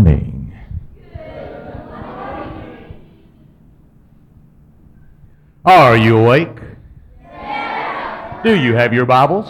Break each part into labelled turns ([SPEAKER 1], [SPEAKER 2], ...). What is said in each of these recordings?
[SPEAKER 1] morning. Are you awake? Do you have your Bibles?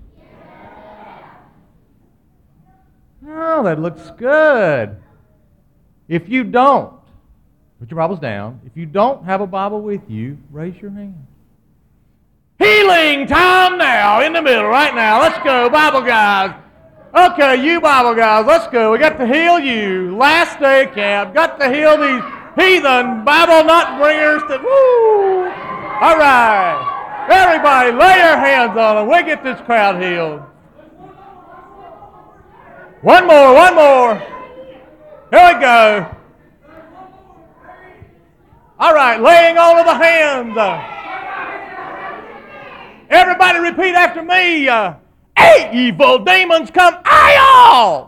[SPEAKER 1] Oh, that looks good. If you don't, put your Bibles down. If you don't have a Bible with you, raise your hand. Healing time now, in the middle, right now. Let's go, Bible guys. Okay, you Bible guys, let's go. We got to heal you. Last day of camp. Got to heal these heathen Bible nut bringers. Woo! All right. Everybody, lay your hands on them. We get this crowd healed. One more. Here we go. All right, laying on of the hands. Everybody repeat after me. Evil demons come out.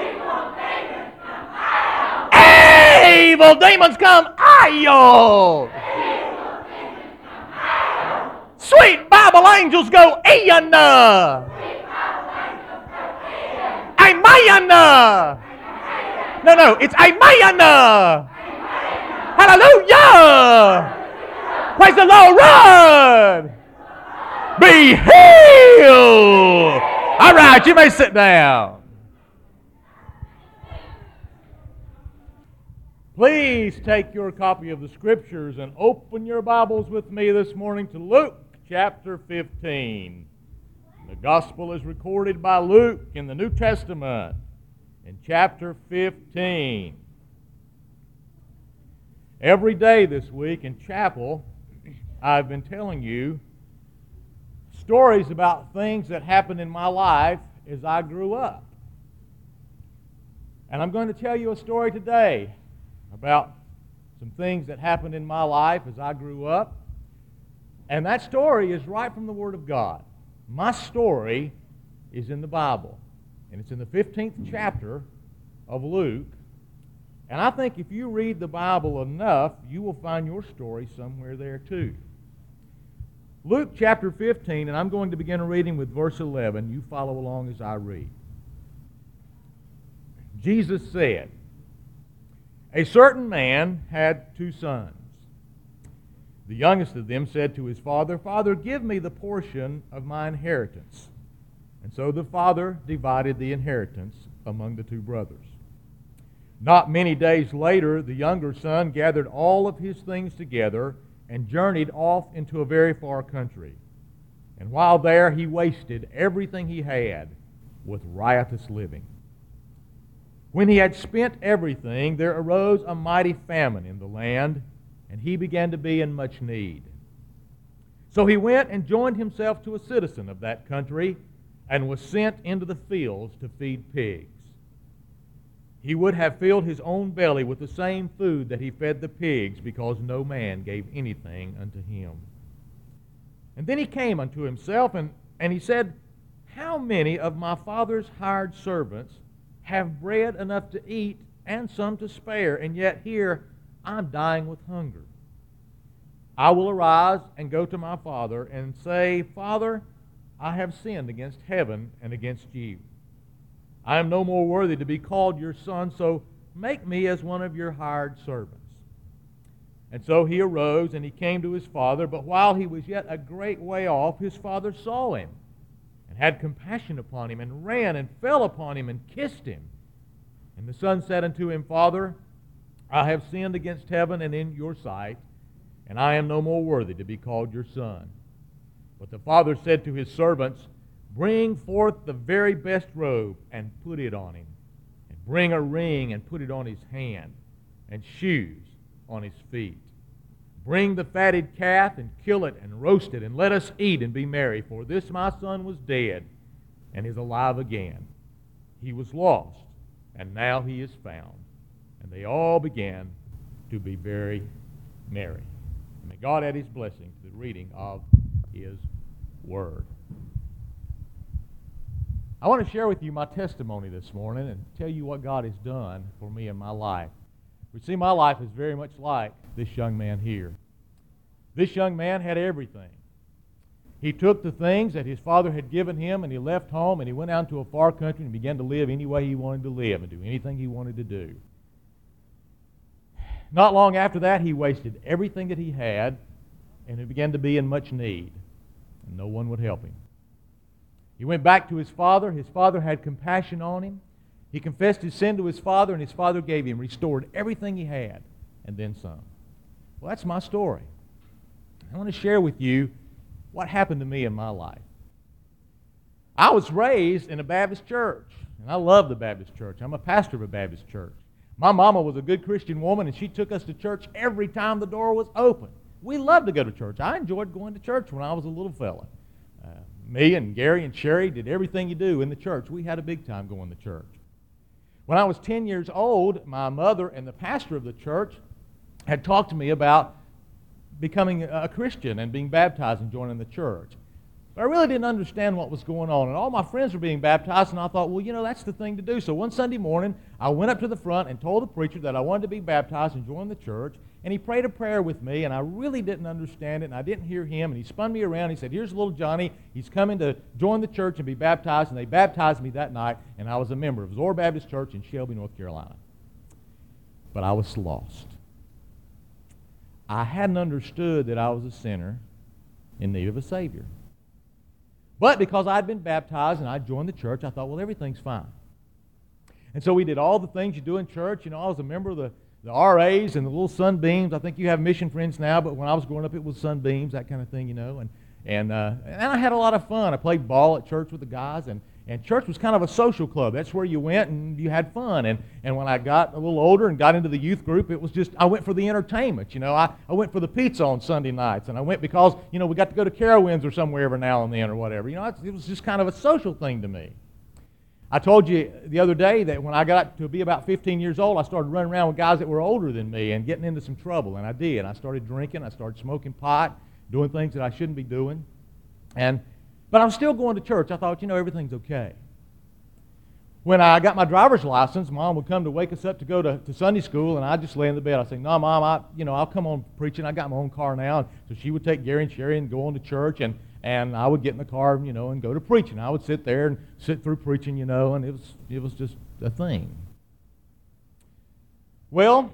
[SPEAKER 1] Evil demons come out. Sweet Bible angels go Amen. No, it's Amen. Hallelujah. Praise the Lord. Run. Be healed. All right, you may sit down. Please take your copy of the Scriptures and open your Bibles with me this morning to Luke chapter 15. The Gospel is recorded by Luke in the New Testament in chapter 15. Every day this week in chapel, I've been telling you stories about things that happened in my life as I grew up. And I'm going to tell you a story today about some things that happened in my life as I grew up. And that story is right from the Word of God. My story is in the Bible. And it's in the 15th chapter of Luke. And I think if you read the Bible enough, you will find your story somewhere there too. Luke chapter 15, and I'm going to begin reading with verse 11. You follow along as I read. Jesus said, "A certain man had 2 sons. The youngest of them said to his father, 'Father, give me the portion of my inheritance.' And so the father divided the inheritance among the 2 brothers. Not many days later, the younger son gathered all of his things together and journeyed off into a very far country. And while there, he wasted everything he had with riotous living. When he had spent everything, there arose a mighty famine in the land, and he began to be in much need. So he went and joined himself to a citizen of that country and was sent into the fields to feed pigs. He would have filled his own belly with the same food that he fed the pigs, because no man gave anything unto him. And then he came unto himself, and he said, 'How many of my father's hired servants have bread enough to eat and some to spare, and yet here I'm dying with hunger? I will arise and go to my father and say, Father, I have sinned against heaven and against you. I am no more worthy to be called your son, so make me as one of your hired servants.' And so he arose and he came to his father, but while he was yet a great way off, his father saw him and had compassion upon him, and ran and fell upon him and kissed him. And the son said unto him, Father, I have sinned against heaven and in your sight, and I am no more worthy to be called your son. But the father said to his servants, Bring forth the very best robe and put it on him, and bring a ring and put it on his hand, and shoes on his feet. Bring the fatted calf and kill it and roast it, and let us eat and be merry. For this my son was dead and is alive again. He was lost, and now he is found. And they all began to be very merry. And may God add his blessing to the reading of his word. I want to share with you my testimony this morning and tell you what God has done for me in my life. We see my life is very much like this young man here. This young man had everything. He took the things that his father had given him, and he left home, and he went out to a far country and began to live any way he wanted to live and do anything he wanted to do. Not long after that, he wasted everything that he had, and he began to be in much need, and no one would help him. He went back to his father. His father had compassion on him. He confessed his sin to his father, and his father gave him, restored everything he had, and then some. Well, that's my story. I want to share with you what happened to me in my life. I was raised in a Baptist church, and I love the Baptist church. I'm a pastor of a Baptist church. My mama was a good Christian woman, and she took us to church every time the door was open. We loved to go to church. I enjoyed going to church when I was a little fella. Me and Gary and Sherry did everything you do in the church. We had a big time going to church. When I was 10 years old, my mother and the pastor of the church had talked to me about becoming a Christian and being baptized and joining the church. But I really didn't understand what was going on. And all my friends were being baptized, and I thought, well, that's the thing to do. So one Sunday morning, I went up to the front and told the preacher that I wanted to be baptized and join the church. And he prayed a prayer with me, and I really didn't understand it, and I didn't hear him. And he spun me around. He said, here's little Johnny. He's coming to join the church and be baptized. And they baptized me that night, and I was a member of Zoar Baptist Church in Shelby, North Carolina. But I was lost. I hadn't understood that I was a sinner in need of a Savior. But because I'd been baptized and I joined the church, I thought, well, everything's fine. And so we did all the things you do in church. I was a member of the RAs and the little Sunbeams. I think you have mission friends now, but when I was growing up, it was Sunbeams, that kind of thing, And I had a lot of fun. I played ball at church with the guys, and church was kind of a social club. That's where you went and you had fun. And when I got a little older and got into the youth group, it was just, I went for the entertainment. I went for the pizza on Sunday nights, and I went because, we got to go to Carowinds or somewhere every now and then or whatever. It was just kind of a social thing to me. I told you the other day that when I got to be about 15 years old, I started running around with guys that were older than me and getting into some trouble, and I did. I started drinking, I started smoking pot, doing things that I shouldn't be doing. But I was still going to church. I thought, everything's okay. When I got my driver's license, Mom would come to wake us up to go to Sunday school, and I'd just lay in the bed. I'd say, no, Mom, I'll come on preaching. I got my own car now. So she would take Gary and Sherry and go on to church, and I would get in the car, and go to preaching. I would sit there and sit through preaching, and it was just a thing. Well,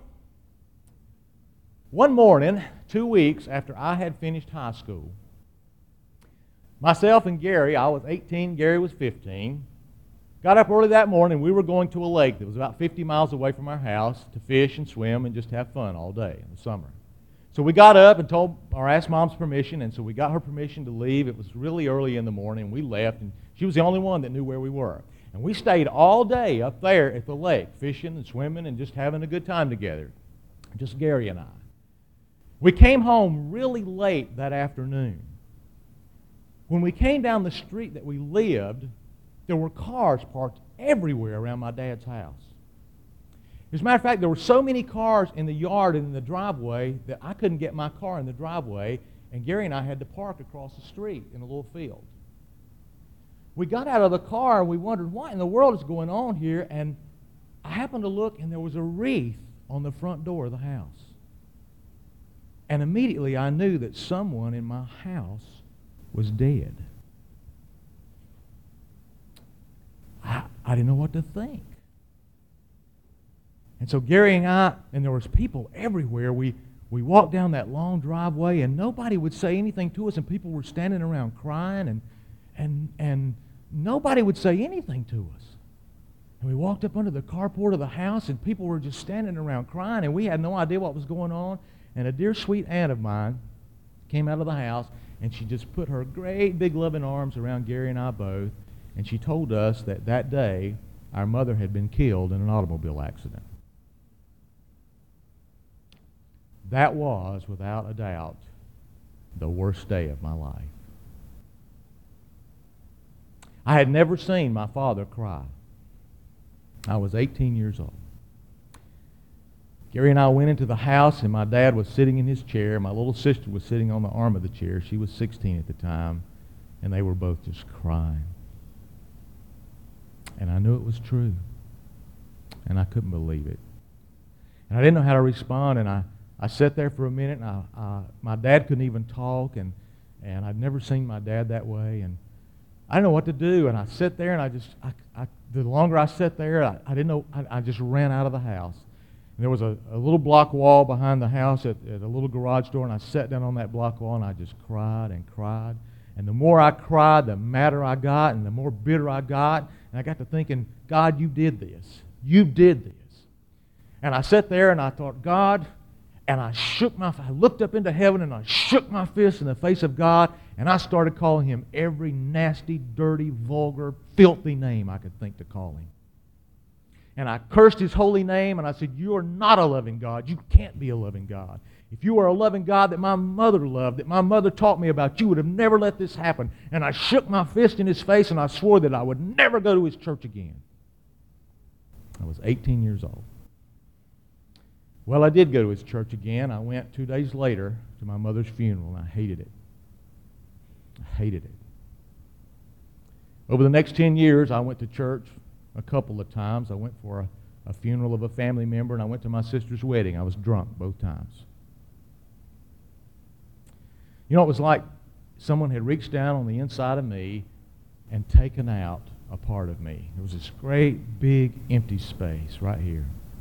[SPEAKER 1] one morning, 2 weeks after I had finished high school, myself and Gary, I was 18, Gary was 15, got up early that morning. We were going to a lake that was about 50 miles away from our house to fish and swim and just have fun all day in the summer. So we got up and asked Mom's permission, and so we got her permission to leave. It was really early in the morning. We left, and she was the only one that knew where we were. And we stayed all day up there at the lake, fishing and swimming and just having a good time together, just Gary and I. We came home really late that afternoon. When we came down the street that we lived, there were cars parked everywhere around my dad's house. As a matter of fact, there were so many cars in the yard and in the driveway that I couldn't get my car in the driveway, and Gary and I had to park across the street in a little field. We got out of the car and we wondered what in the world is going on here, and I happened to look and there was a wreath on the front door of the house. And immediately I knew that someone in my house was dead. I didn't know what to think. And so Gary and I, and there was people everywhere, we walked down that long driveway and nobody would say anything to us, and people were standing around crying, and nobody would say anything to us. And we walked up under the carport of the house, and people were just standing around crying, and we had no idea what was going on. And a dear sweet aunt of mine came out of the house, and she just put her great big loving arms around Gary and I both, and she told us that that day our mother had been killed in an automobile accident. That was, without a doubt, the worst day of my life. I had never seen my father cry. I was 18 years old. Gary and I went into the house, and my dad was sitting in his chair. My little sister was sitting on the arm of the chair. She was 16 at the time, and they were both just crying. And I knew it was true, and I couldn't believe it. And I didn't know how to respond, and I sat there for a minute, and my dad couldn't even talk, and I'd never seen my dad that way, and I didn't know what to do. And I sat there, and the longer I sat there, I didn't know. I just ran out of the house. And there was a little block wall behind the house at a little garage door, and I sat down on that block wall, and I just cried and cried. And the more I cried, the madder I got, and the more bitter I got. And I got to thinking, God, you did this. You did this. And I sat there, and I thought, God, and I looked up into heaven, and I shook my fist in the face of God, and I started calling him every nasty, dirty, vulgar, filthy name I could think to call him. And I cursed his holy name, and I said, you are not a loving God. You can't be a loving God. If you were a loving God that my mother loved, that my mother taught me about, you would have never let this happen. And I shook my fist in his face, and I swore that I would never go to his church again. I was 18 years old. Well, I did go to his church again. I went 2 days later to my mother's funeral, and I hated it. I hated it. Over the next 10 years, I went to church a couple of times. I went for a funeral of a family member, and I went to my sister's wedding. I was drunk both times. You know, it was like someone had reached down on the inside of me and taken out a part of me. There was this great, big, empty space right here.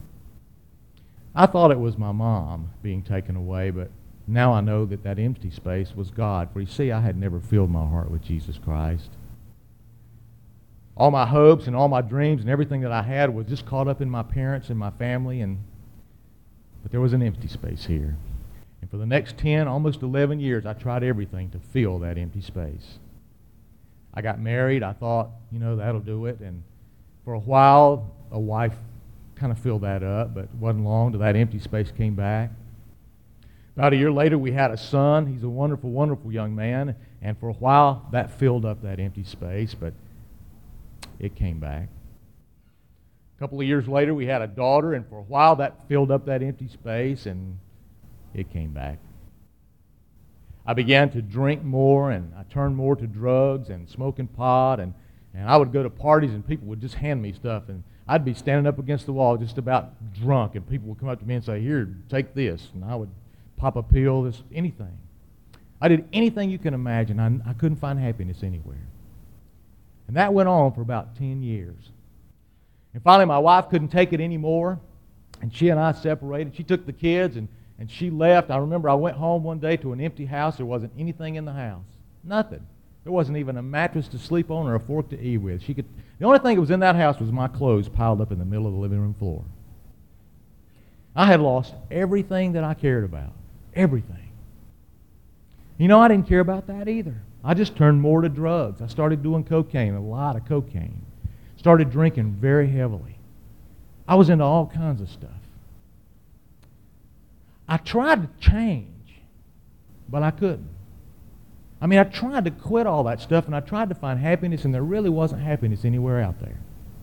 [SPEAKER 1] I thought it was my mom being taken away, but now I know that that empty space was God. For you see, I had never filled my heart with Jesus Christ. All my hopes and all my dreams and everything that I had was just caught up in my parents and my family, but there was an empty space here. And for the next 10, almost 11 years, I tried everything to fill that empty space. I got married. I thought, that'll do it. And for a while, a wife kind of filled that up, but it wasn't long till that empty space came back. About a year later, we had a son. He's a wonderful, wonderful young man. And for a while, that filled up that empty space, but it came back. A couple of years later, we had a daughter, and for a while, that filled up that empty space, and it came back. I began to drink more, and I turned more to drugs and smoking pot, and I would go to parties, and people would just hand me stuff, and I'd be standing up against the wall just about drunk, and people would come up to me and say, here, take this, and I would pop a pill, anything. I did anything you can imagine. I couldn't find happiness anywhere. And that went on for about 10 years. And finally, my wife couldn't take it anymore, and she and I separated. She took the kids, and she left. I remember I went home one day to an empty house. There wasn't anything in the house. Nothing. There wasn't even a mattress to sleep on or a fork to eat with. The only thing that was in that house was my clothes piled up in the middle of the living room floor. I had lost everything that I cared about. Everything. I didn't care about that either. I just turned more to drugs. I started doing cocaine, a lot of cocaine. Started drinking very heavily. I was into all kinds of stuff. I tried to change, but I couldn't. I tried to quit all that stuff, and I tried to find happiness, and there really wasn't happiness anywhere out there.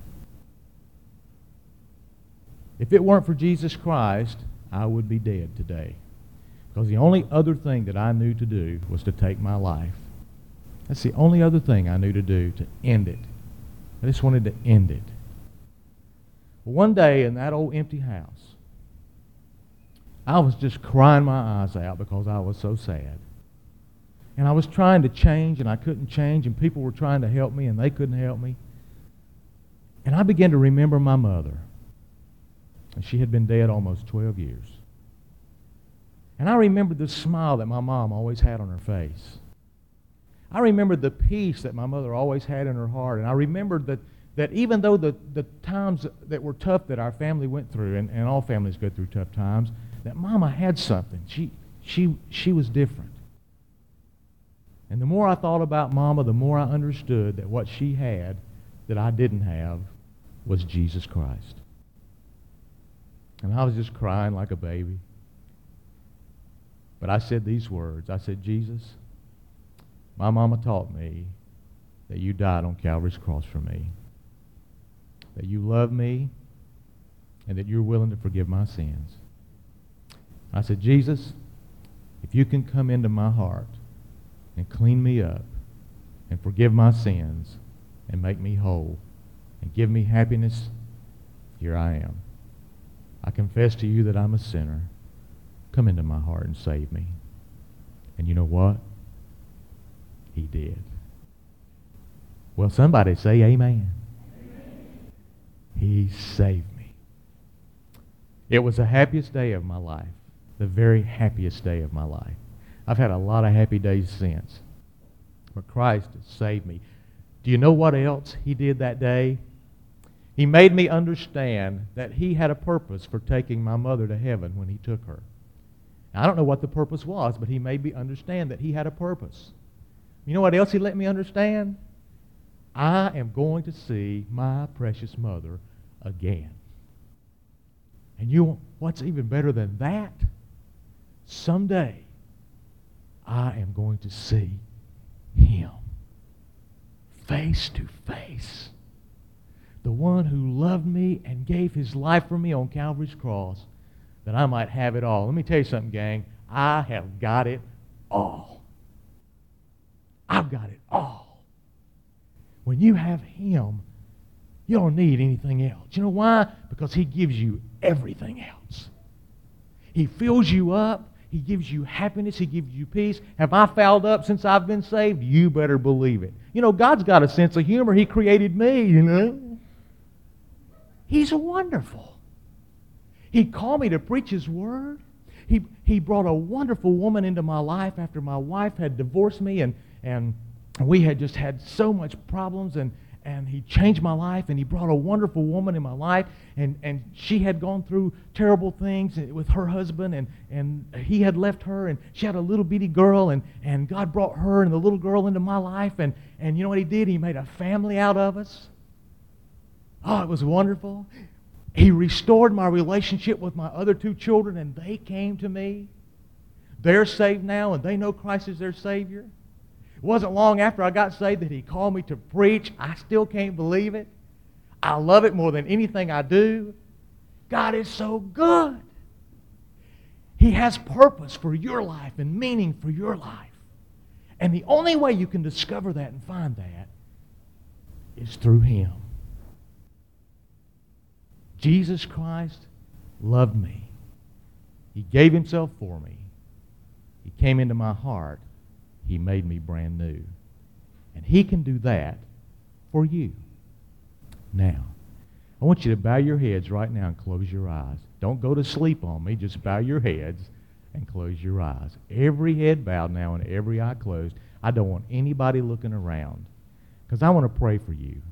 [SPEAKER 1] If it weren't for Jesus Christ, I would be dead today. Because the only other thing that I knew to do was to take my life. That's the only other thing I knew to do, to end it. I just wanted to end it. Well, one day in that old empty house, I was just crying my eyes out because I was so sad. And I was trying to change, and I couldn't change, and people were trying to help me, and they couldn't help me. And I began to remember my mother. And she had been dead almost 12 years. And I remembered the smile that my mom always had on her face. I remembered the peace that my mother always had in her heart. And I remembered that even though the times that were tough that our family went through, and all families go through tough times, that Mama had something. She was different. And the more I thought about Mama, the more I understood that what she had that I didn't have was Jesus Christ. And I was just crying like a baby. But I said these words. I said, Jesus, my mama taught me that you died on Calvary's cross for me, that you love me, and that you're willing to forgive my sins. I said, Jesus, if you can come into my heart and clean me up and forgive my sins and make me whole and give me happiness, here I am. I confess to you that I'm a sinner. Come into my heart and save me. And you know what? He did. Well, somebody say amen. He saved me. It was the happiest day of my life, the very happiest day of my life. I've had a lot of happy days since, but Christ has saved me. Do you know what else He did that day? He made me understand that He had a purpose for taking my mother to heaven when He took her. Now, I don't know what the purpose was, but He made me understand that He had a purpose. You know what else He let me understand? I am going to see my precious mother again. And what's even better than that? Someday, I am going to see Him face to face. The one who loved me and gave His life for me on Calvary's cross, that I might have it all. Let me tell you something, gang. I have got it all. I've got it all. When you have Him, you don't need anything else. You know why? Because He gives you everything else. He fills you up. He gives you happiness. He gives you peace. Have I fouled up since I've been saved? You better believe it. You know, God's got a sense of humor. He created me, you know. He's wonderful. He called me to preach His Word. He brought a wonderful woman into my life after my wife had divorced me, and we had just had so much problems, and He changed my life, and He brought a wonderful woman in my life, and she had gone through terrible things with her husband, and he had left her, and she had a little bitty girl, and God brought her and the little girl into my life, and you know what He did? He made a family out of us. Oh, it was wonderful. He restored my relationship with my other two children, and they came to me. They're saved now, and they know Christ is their Savior. It wasn't long after I got saved that He called me to preach. I still can't believe it. I love it more than anything I do. God is so good. He has purpose for your life and meaning for your life. And the only way you can discover that and find that is through Him. Jesus Christ loved me. He gave Himself for me. He came into my heart. He made me brand new. And He can do that for you. Now, I want you to bow your heads right now and close your eyes. Don't go to sleep on me. Just bow your heads and close your eyes. Every head bowed now and every eye closed. I don't want anybody looking around, because I want to pray for you.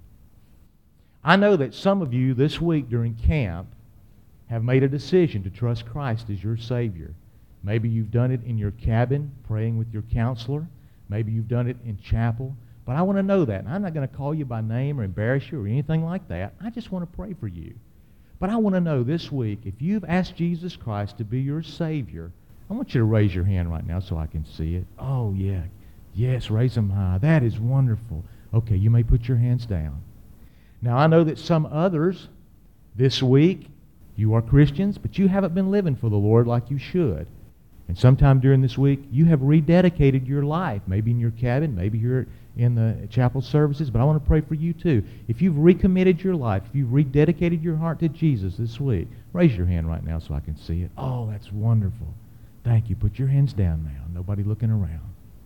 [SPEAKER 1] I know that some of you this week during camp have made a decision to trust Christ as your Savior. Maybe you've done it in your cabin, praying with your counselor. Maybe you've done it in chapel. But I want to know that. And I'm not going to call you by name or embarrass you or anything like that. I just want to pray for you. But I want to know this week, if you've asked Jesus Christ to be your Savior, I want you to raise your hand right now so I can see it. Oh, yeah. Yes, raise them high. That is wonderful. Okay, you may put your hands down. Now, I know that some others this week, you are Christians, but you haven't been living for the Lord like you should. And sometime during this week, you have rededicated your life, maybe in your cabin, maybe here in the chapel services, but I want to pray for you too. If you've recommitted your life, if you've rededicated your heart to Jesus this week, raise your hand right now so I can see it. Oh, that's wonderful. Thank you. Put your hands down now. Nobody looking around.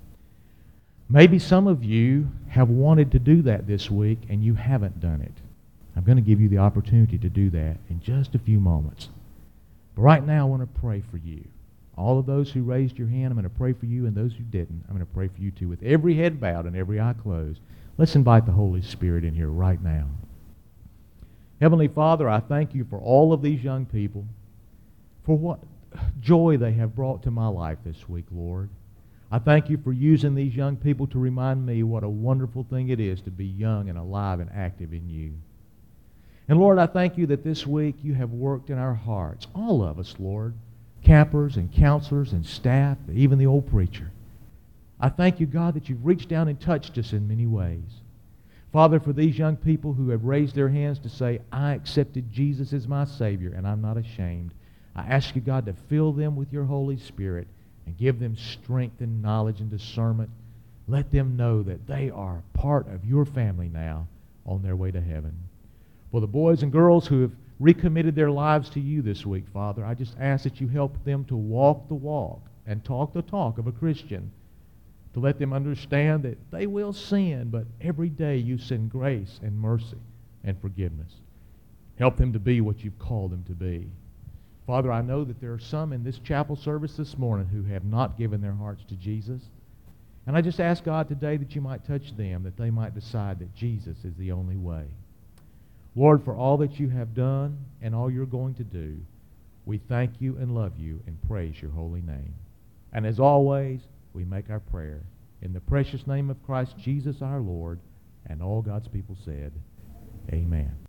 [SPEAKER 1] Maybe some of you have wanted to do that this week and you haven't done it. I'm going to give you the opportunity to do that in just a few moments. But right now I want to pray for you. All of those who raised your hand, I'm going to pray for you, and those who didn't, I'm going to pray for you too. With every head bowed and every eye closed, let's invite the Holy Spirit in here right now. Heavenly Father, I thank you for all of these young people, for what joy they have brought to my life this week, Lord. I thank you for using these young people to remind me what a wonderful thing it is to be young and alive and active in you. And Lord, I thank you that this week you have worked in our hearts, all of us, Lord, campers and counselors and staff, even the old preacher. I thank you, God, that you've reached down and touched us in many ways. Father, for these young people who have raised their hands to say, I accepted Jesus as my Savior and I'm not ashamed, I ask you, God, to fill them with your Holy Spirit and give them strength and knowledge and discernment. Let them know that they are part of your family now on their way to heaven. For the boys and girls who have recommitted their lives to you this week, Father, I just ask that you help them to walk the walk and talk the talk of a Christian, to let them understand that they will sin, but every day you send grace and mercy and forgiveness. Help them to be what you've called them to be. Father, I know that there are some in this chapel service this morning who have not given their hearts to Jesus. And I just ask God today that you might touch them, that they might decide that Jesus is the only way. Lord, for all that you have done and all you're going to do, we thank you and love you and praise your holy name. And as always, we make our prayer in the precious name of Christ Jesus our Lord, and all God's people said, Amen.